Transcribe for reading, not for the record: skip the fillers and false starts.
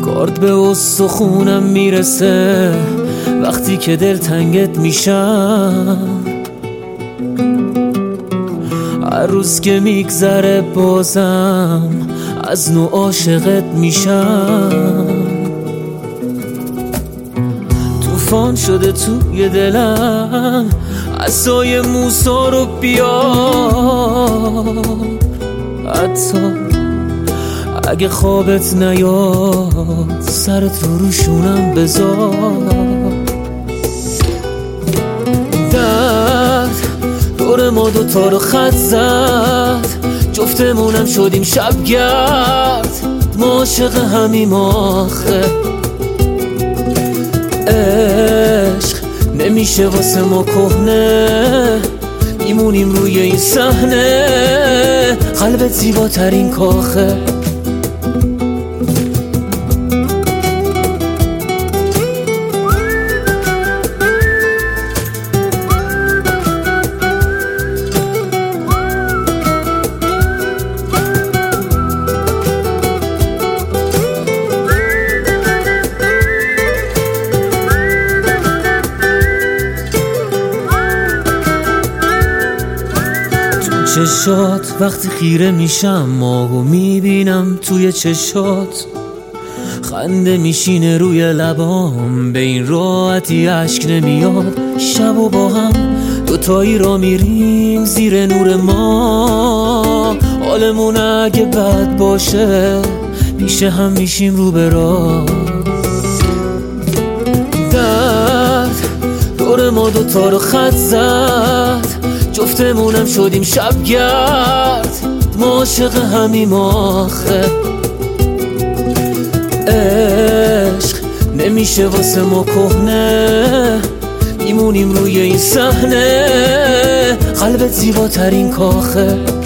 کارد به استخونم میرسه وقتی که دلتنگت میشم. هر روز که میگذره بازم از نوع عاشقت میشم. طوفان شده توی دلم عصای موسی رو بیار، حتی اگه خوابت نیاد سرت رو روشونم بذار. درد دور ما دوتا رو خط زد، جفتمونم شدیم شبگرد، ما عاشق همیم آخه. عشق نمیشه واسه ما کهنه، میمونیم روی این صحنه، قلبت زیباترین کاخه. چشات وقتی خیره میشم ماهو میبینم توی چشات، خنده میشینه روی لبام، به این راحتی اشک نمیاد. شب و با هم دوتایی را میریم زیر نور ما، حالمون اگه بد باشه پیشه هم میشیم رو به راه. درد دور ما دوتا رو خط زد، جفتمونم شدیم شبگرد، ما عاشق همیم آخه. عشق نمیشه واسه ما کهنه، میمونیم روی این صحنه، قلبت زیباترین کاخه.